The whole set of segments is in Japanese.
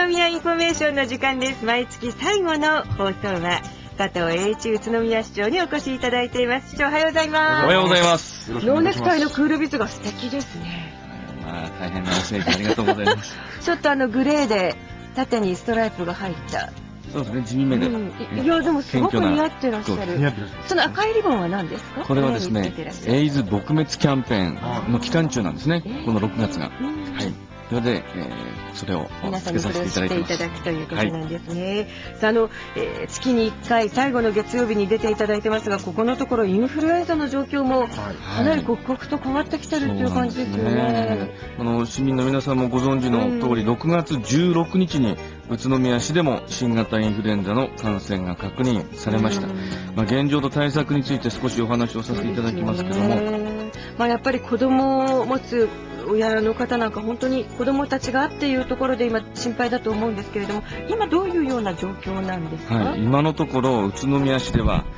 都宮インフォメーションの時間です。毎月最後の放送は加藤栄一宇都宮市長にお越しいただいています。市長、おはようございます。 おはようございます。 ノーネクタイのクールビズが素敵ですね。 大変なお世話ありがとうございます。 ちょっとグレーで縦にストライプが入った。 そうですね、地味めで。 いや、でもすごく似合ってらっしゃる。その赤いリボンは何ですか？ これはですね、エイズ撲滅キャンペーンの期間中なんですね。この6月が。はい。それで、それをつけさせていただいてます。皆さんにそれを知っていただくということなんですね。さあ、月に1回最後の月曜日に出ていただいてますが、ここのところインフルエンザの状況もかなり刻々と変わってきてるっていう感じですよね。 市民の皆さんもご存知の通り、6月16日に宇都宮市でも新型インフルエンザの感染が確認されました。現状と対策について少しお話をさせていただきますけども、 やっぱり子供を持つ親の方なんか本当に子供たちがっていうところで今心配だと思うんですけれども、今どういうような状況なんですか？ 今のところ宇都宮市では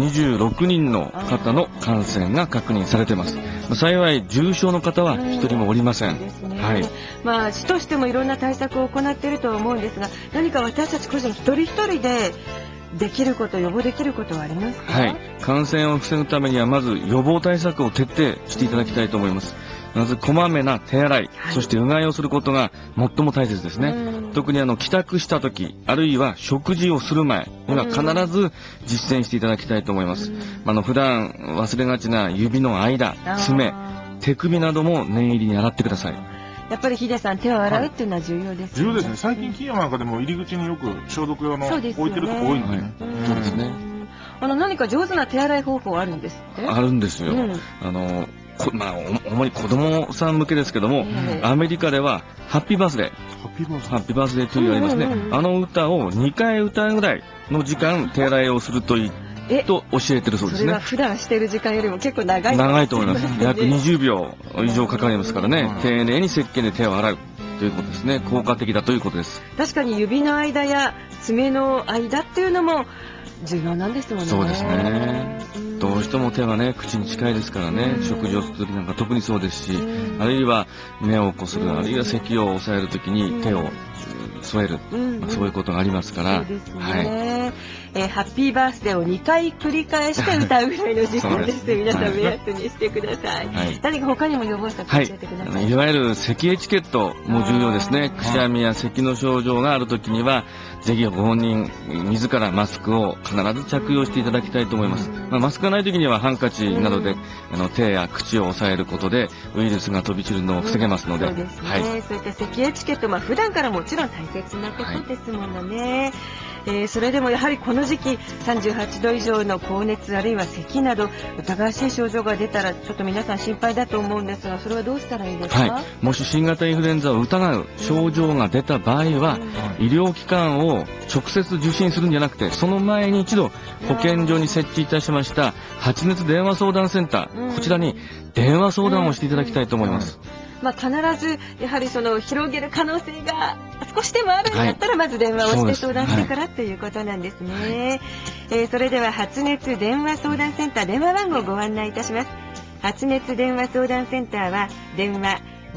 26人の方の感染が確認されています。幸い重症の方は1人もおりません。 市としてもいろんな対策を行っているとは思うんですが、何か私たち個人一人一人でできること、予防できることはありますか？ 感染を防ぐためにはまず予防対策を徹底していただきたいと思います。まずこまめな手洗い、そしてうがいをすることが最も大切ですね。特に帰宅した時、あるいは食事をする前には必ず実践していただきたいと思います。普段忘れがちな指の間、爪、手首なども念入りに洗ってください。 やっぱりヒデさん、手を洗うっていうのは重要ですよね。 重要ですね。最近企業なんかでも入り口によく消毒用の置いてるとこ多いんでね。 そうですね。 何か上手な手洗い方法あるんですって？ あるんですよ。主に子供さん向けですけども、アメリカではハッピーバースデーと言われますね。あの歌を2回歌うぐらいの時間手洗いをするといいと教えてるそうですね。 それは普段している時間よりも結構長い。 長いと思います。約20秒以上かかりますからね。丁寧に石鹸で手を洗うということですね。効果的だということです。 確かに指の間や爪の間っていうのも重要なんですもんね。 そうですね。どうしても手はね、口に近いですからね、食事をするときなんか特にそうですし、あるいは目をこする、あるいは咳を抑えるときに手を添える、そういうことがありますから。 ハッピーバースデーを2回繰り返して歌うぐらいの時間ですね。皆さん目安にしてください。何か他にも予防策教えてください。 いわゆる咳エチケットも重要ですね。くしゃみや咳の症状があるときには、ぜひご本人自らマスクを必ず着用していただきたいと思います。マスクがないときにはハンカチなどで手や口を押さえることでウイルスが飛び散るのを防げますので。 そうですね。そういった咳エチケット、普段からもちろん大切なことですものね。それでもやはりこの時期38度以上の高熱あるいは咳など疑わしい症状が出たらちょっと皆さん心配だと思うんですが、それはどうしたらいいですか？ もし新型インフルエンザを疑う症状が出た場合は、医療機関を直接受診するんじゃなくて、その前に一度保健所に設置いたしました発熱電話相談センター、こちらに電話相談をしていただきたいと思います。 必ずやはり広げる可能性が少しでもあるんだったら、まず電話をして相談してからということなんですね。それでは発熱電話相談センター電話番号をご案内いたします。発熱電話相談センターは電話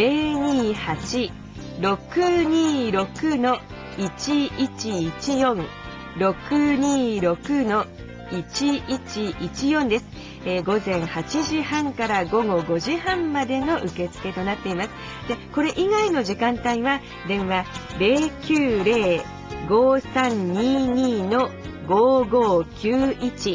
028-626-1114 626-1114 です。午前8時半から午後5時半までの受付となっています。で、これ以外の時間帯は電話 090-5322-5591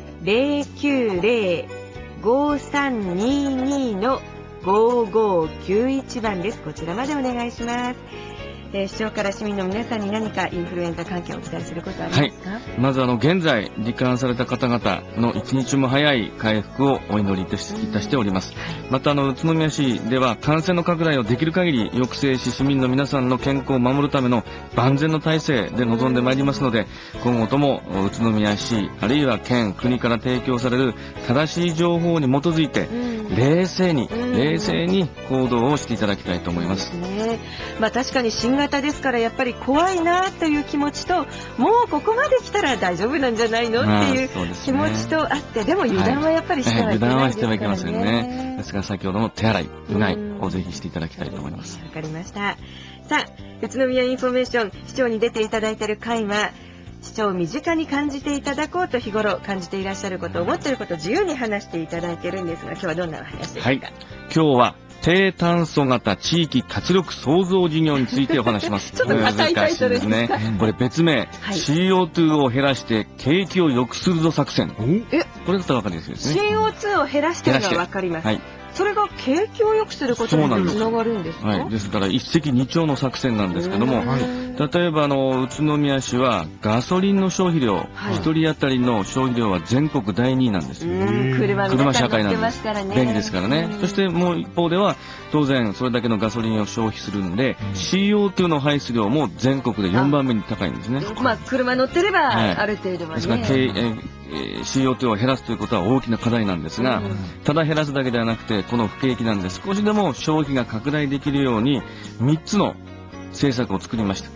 090-5322-5591 番です。こちらまでお願いします。市長から市民の皆さんに何かインフルエンザ関係をお伝えすることはありますか？ まず現在罹患された方々の一日も早い回復をお祈りいたしております。また宇都宮市では感染の拡大をできる限り抑制し、市民の皆さんの健康を守るための万全の体制で臨んでまいりますので、今後とも宇都宮市あるいは県国から提供される正しい情報に基づいて冷静に行動をしていただきたいと思います。 確かに新型型ですからやっぱり怖いなという気持ちと、もうここまで来たら大丈夫なんじゃないのっていう気持ちとあって、でも油断はやっぱりしてはいけないですからね。油断はしてはいけませんね。 ですから先ほどの手洗い、うがいをぜひしていただきたいと思います。 わかりました。さあ、宇都宮インフォメーション市長に出ていただいている会は、市長を身近に感じていただこうと日頃感じていらっしゃること、思っていることを自由に話していただいているんですが、今日はどんなお話ですか？はい、 今日は低炭素型地域活力創造事業についてお話します。 ちょっと硬いタイトルですね。 これ別名、CO2 を減らして景気を良くするぞ作戦。これだったらわかりやすいですね。 CO2 を減らしてるのはわかります。それが景気を良くすることにつながるんですか？ はい。ですから一石二鳥の作戦なんですけども、例えば宇都宮市はガソリンの消費量、一人当たりの消費量は全国第2位なんです。車社会なんです。便利ですからね。そしてもう一方では当然それだけのガソリンを消費するんで、CO2 の排出量も全国で4番目に高いんですね。 まあ車乗ってればある程度はね。 ですからCO2 を減らすということは大きな課題なんですが、ただ減らすだけではなくてこの不景気なんで少しでも消費が拡大できるように3つの政策を作りました。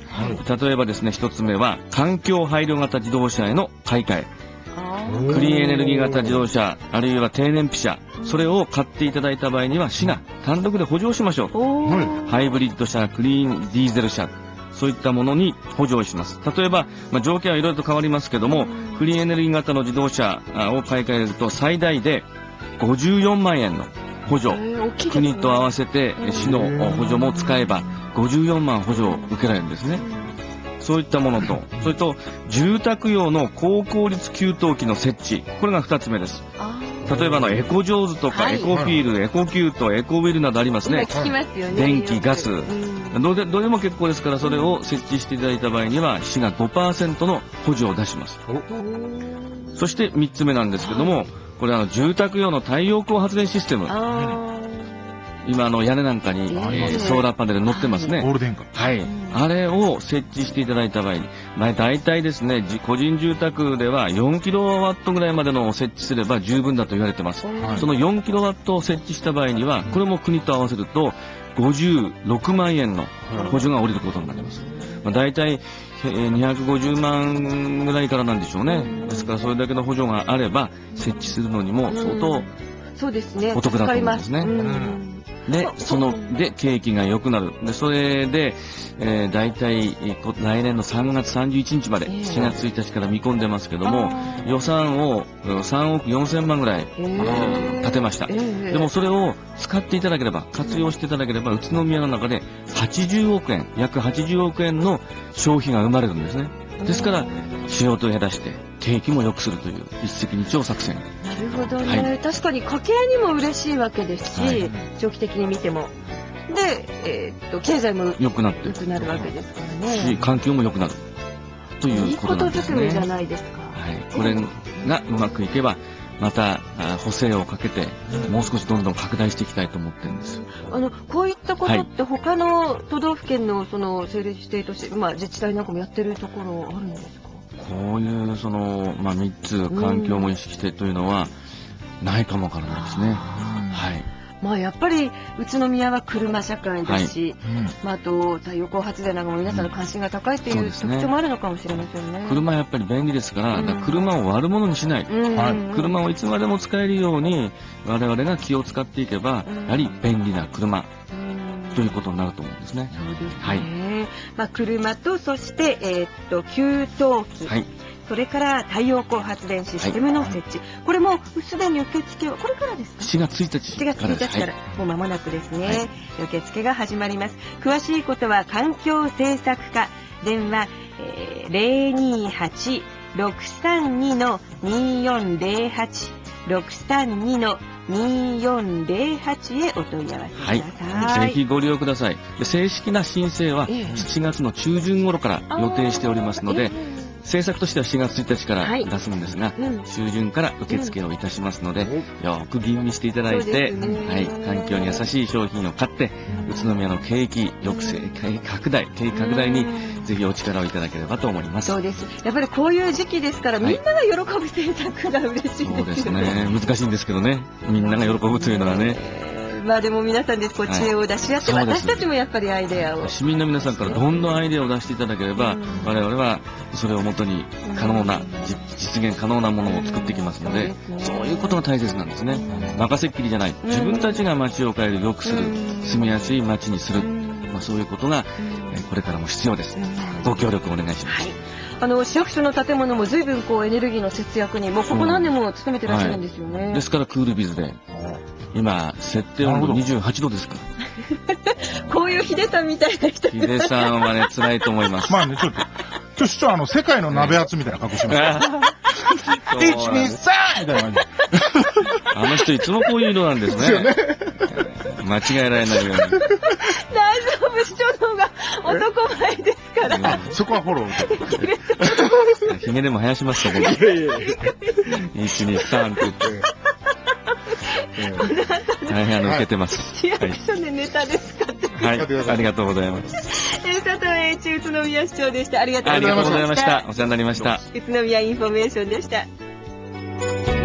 例えばですね、1つ目は環境配慮型自動車への買い替え。クリーンエネルギー型自動車、あるいは低燃費車、それを買っていただいた場合には市が単独で補助をしましょう。ハイブリッド車、クリーンディーゼル車、そういったものに補助をします。例えば、条件はいろいろと変わりますけども、クリーンエネルギー型の自動車を買い替えると最大で54万円の補助、国と合わせて市の補助も使えば54万補助を受けられるんですね。そういったものと、それと住宅用の高効率給湯器の設置、これが2つ目です。例えばエコジョーズとかエコフィール、エコキュート、エコウィルなどありますね。電気、ガス、どれも結構ですから、それを設置していただいた場合には市が 5% の補助を出します。そして3つ目なんですけども、これは住宅用の太陽光発電システム。今屋根なんかに、ソーラーパネル乗ってますね。 オール電化。 はい。あれを設置していただいた場合に、大体ですね、個人住宅では4キロワットぐらいまでのを設置すれば十分だと言われてます。その4キロワットを設置した場合には、これも国と合わせると56万円の補助が下りることになります。大体250万ぐらいからなんでしょうね。ですからそれだけの補助があれば設置するのにも相当お得だと思うんですね。で、景気が良くなる。で、それで、大体、来年の3月31日まで、4月1日から見込んでますけども、予算を3億4000万ぐらい、立てました。でもそれを使っていただければ、活用していただければ、宇都宮の中で80億円、約80億円の消費が生まれるんですね。ですから、CO2を減らして、景気も良くするという一石二鳥作戦。 なるほどね。確かに家計にも嬉しいわけですし、長期的に見ても。で、経済も良くなるわけですからね。 し、環境も良くなる。ということなんですね。 いいことづくめじゃないですか。 はい。これがうまくいけば、また補正をかけてもう少しどんどん拡大していきたいと思ってるんです。 こういったことって他の都道府県の政令指定都市、自治体なんかもやってるところあるんですか？ こういう3つ環境も意識してというのはないかもわからないですね。はい。 やっぱり宇都宮は車社会ですし、あと太陽光発電なんかも皆さんの関心が高いという特徴もあるのかもしれませんね。 車はやっぱり便利ですから、車を悪者にしない、車をいつまでも使えるように我々が気を使っていけば、やはり便利な車ということになると思うんですね。 そうですね。はい。車とそして給湯器。それから太陽光発電システムの設置、これもすでに受付はこれからですか ？4月1日から 4月1日から、もう間もなくですね、受付が始まります。詳しいことは環境政策課電話、028-632-2408 632-2408へお問い合わせください。 はい。ぜひご利用ください。正式な申請は7月の中旬頃から予定しておりますので、政策としては4月1日から出すんですが、中旬から受付をいたしますので、よく吟味していただいて、環境に優しい商品を買って、宇都宮の景気抑制、景気拡大にぜひお力をいただければと思います。 そうです。やっぱりこういう時期ですから、みんなが喜ぶ政策が嬉しいですよね。 そうですね。難しいんですけどね。みんなが喜ぶというのはね。 まあでも皆さんでこう知恵を出し合って、私たちもやっぱりアイデアを。 市民の皆さんからどんどんアイデアを出していただければ、我々はそれをもとに可能な、実現可能なものを作っていきますので、そういうことが大切なんですね。任せっきりじゃない。自分たちが街を変える、良くする、住みやすい街にする。そういうことが、これからも必要です。ご協力お願いします。 市役所の建物も随分こうエネルギーの節約にもうここ何年も努めてらっしゃるんですよね。 ですからクールビズで今設定温度28度ですから。 こういうヒデさんみたいな人。 ヒデさんはね辛いと思います。 まあねちょっと今日市長世界の鍋厚みたいな格好しました。1、2、3みたいな感じ。 あの人いつもこういう色なんですね。間違えられないように。大丈夫、市長の方が男前ですから。 そこはフォロー。 ひげでも生やしますそこに。1、2、3って言って。大変受けてます。 市役所でネタですかって。 はい、ありがとうございます。 佐藤栄一宇都宮市長でした。ありがとうございました。 お世話になりました。 宇都宮インフォメーションでした。